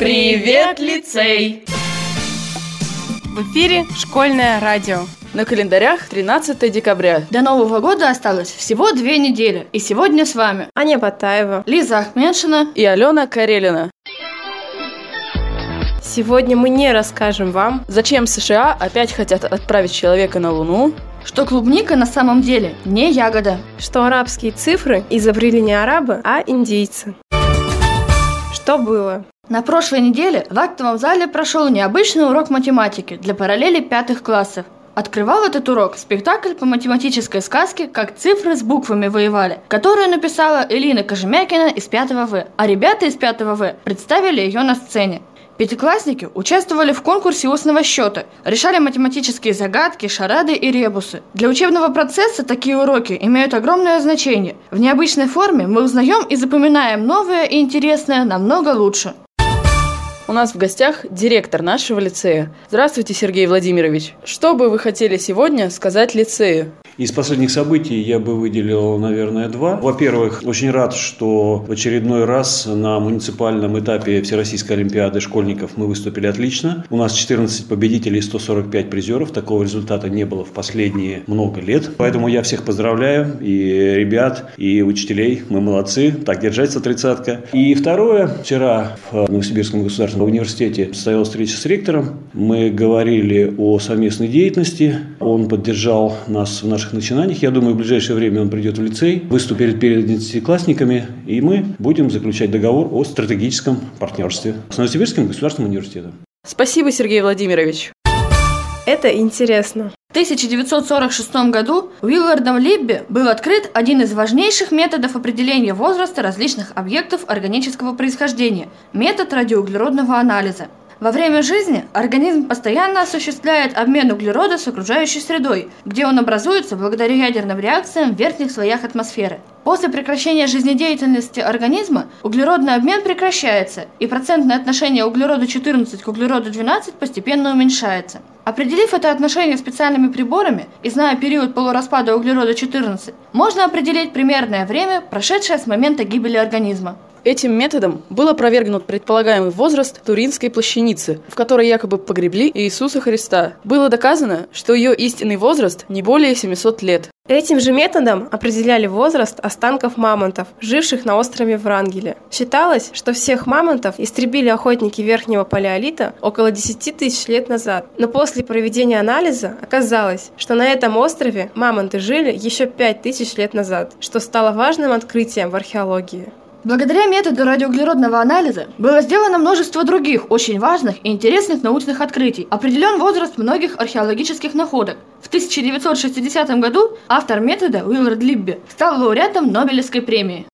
Привет, лицей! В эфире школьное радио. На календарях 13 декабря. До Нового года осталось всего 2 недели. И сегодня с вами Аня Батаева, Лиза Ахмедшина и Алена Карелина. Сегодня мы не расскажем вам, зачем США опять хотят отправить человека на Луну, что клубника на самом деле не ягода, что арабские цифры изобрели не арабы, а индейцы. Что было? На прошлой неделе в актовом зале прошел необычный урок математики для параллели 5 классов. Открывал этот урок спектакль по математической сказке «Как цифры с буквами воевали», которую написала Элина Кожемякина из 5 В, а ребята из 5 В представили ее на сцене. Пятиклассники участвовали в конкурсе устного счета, решали математические загадки, шарады и ребусы. Для учебного процесса такие уроки имеют огромное значение. В необычной форме мы узнаем и запоминаем новое и интересное намного лучше. У нас в гостях директор нашего лицея. Здравствуйте, Сергей Владимирович. Что бы вы хотели сегодня сказать лицею? Из последних событий я бы выделил, наверное, 2. Во-первых, очень рад, что в очередной раз на муниципальном этапе Всероссийской олимпиады школьников мы выступили отлично. У нас 14 победителей и 145 призеров. Такого результата не было в последние много лет. Поэтому я всех поздравляю, и ребят, и учителей. Мы молодцы. Так держать, 130-ка. И второе. Вчера в Новосибирском государственном университете состоялась встреча с ректором. Мы говорили о совместной деятельности. Он поддержал нас в наших начинаниях. Я думаю, в ближайшее время он придет в лицей, выступит перед 11-классниками, и мы будем заключать договор о стратегическом партнерстве с Новосибирским государственным университетом. Спасибо, Сергей Владимирович. Это интересно. В 1946 году Уиллардом Либби был открыт один из важнейших методов определения возраста различных объектов органического происхождения – метод радиоуглеродного анализа. Во время жизни организм постоянно осуществляет обмен углерода с окружающей средой, где он образуется благодаря ядерным реакциям в верхних слоях атмосферы. После прекращения жизнедеятельности организма углеродный обмен прекращается, и процентное отношение углерода-14 к углероду-12 постепенно уменьшается. Определив это отношение специальными приборами и зная период полураспада углерода-14, можно определить примерное время, прошедшее с момента гибели организма. Этим методом был опровергнут предполагаемый возраст Туринской плащаницы, в которой якобы погребли Иисуса Христа. Было доказано, что ее истинный возраст не более 700 лет. Этим же методом определяли возраст останков мамонтов, живших на острове Врангеля. Считалось, что всех мамонтов истребили охотники Верхнего Палеолита около 10 тысяч лет назад. Но после проведения анализа оказалось, что на этом острове мамонты жили еще 5000 лет назад, что стало важным открытием в археологии. Благодаря методу радиоуглеродного анализа было сделано множество других очень важных и интересных научных открытий. Определен возраст многих археологических находок. В 1960 году автор метода Уиллард Либби стал лауреатом Нобелевской премии.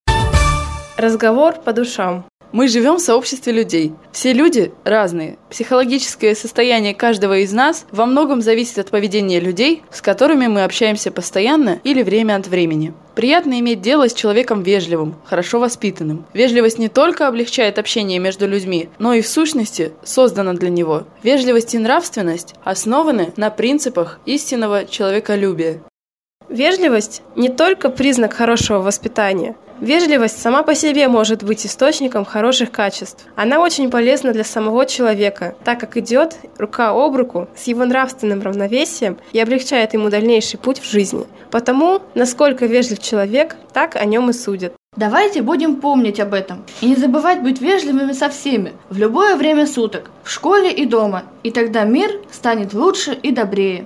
Разговор по душам. Мы живем в сообществе людей. Все люди разные. Психологическое состояние каждого из нас во многом зависит от поведения людей, с которыми мы общаемся постоянно или время от времени. Приятно иметь дело с человеком вежливым, хорошо воспитанным. Вежливость не только облегчает общение между людьми, но и в сущности создана для него. Вежливость и нравственность основаны на принципах истинного человеколюбия. Вежливость не только признак хорошего воспитания. Вежливость сама по себе может быть источником хороших качеств. Она очень полезна для самого человека, так как идет рука об руку с его нравственным равновесием и облегчает ему дальнейший путь в жизни. Потому, насколько вежлив человек, так о нем и судят. Давайте будем помнить об этом и не забывать быть вежливыми со всеми в любое время суток, в школе и дома, и тогда мир станет лучше и добрее.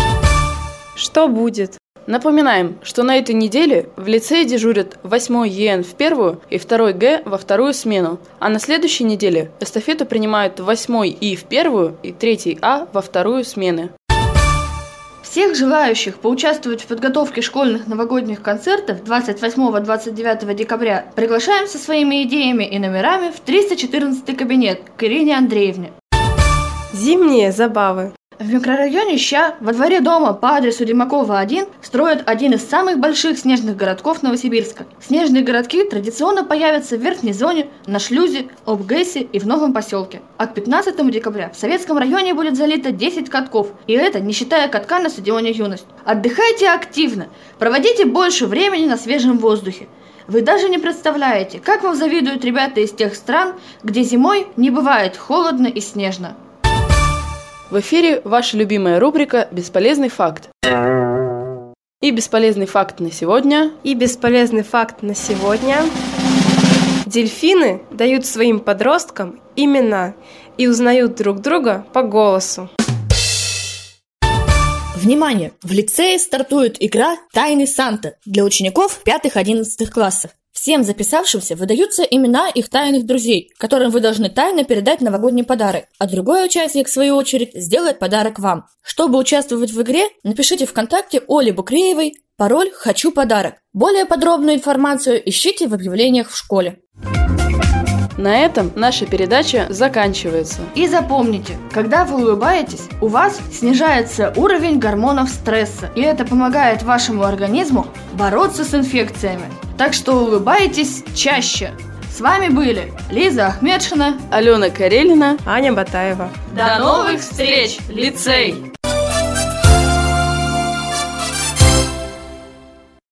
Что будет? Напоминаем, что на этой неделе в лицее дежурят 8 ЕН в первую и 2 Г во вторую смену, а на следующей неделе эстафету принимают 8 И в первую и 3 А во вторую смены. Всех желающих поучаствовать в подготовке школьных новогодних концертов 28-29 декабря приглашаем со своими идеями и номерами в 314 кабинет к Ирине Андреевне. Зимние забавы. В микрорайоне Ща во дворе дома по адресу Демакова 1 строят один из самых больших снежных городков Новосибирска. Снежные городки традиционно появятся в верхней зоне, на шлюзе, ОбГЭСе и в новом поселке. А к 15 декабря в Советском районе будет залито 10 катков, и это не считая катка на стадионе «Юность». Отдыхайте активно, проводите больше времени на свежем воздухе. Вы даже не представляете, как вам завидуют ребята из тех стран, где зимой не бывает холодно и снежно. В эфире ваша любимая рубрика «Бесполезный факт». И бесполезный факт на сегодня. Дельфины дают своим подросткам имена и узнают друг друга по голосу. Внимание! В лицее стартует игра «Тайный Санта» для учеников 5-11 классов. Всем записавшимся выдаются имена их тайных друзей, которым вы должны тайно передать новогодний подарок, а другой участник, в свою очередь, сделает подарок вам. Чтобы участвовать в игре, напишите ВКонтакте Оле Букреевой пароль «Хочу подарок». Более подробную информацию ищите в объявлениях в школе. На этом наша передача заканчивается. И запомните, когда вы улыбаетесь, у вас снижается уровень гормонов стресса, и это помогает вашему организму бороться с инфекциями. Так что улыбайтесь чаще. С вами были Лиза Ахмедшина, Алена Карелина, Аня Батаева. До новых встреч, лицей!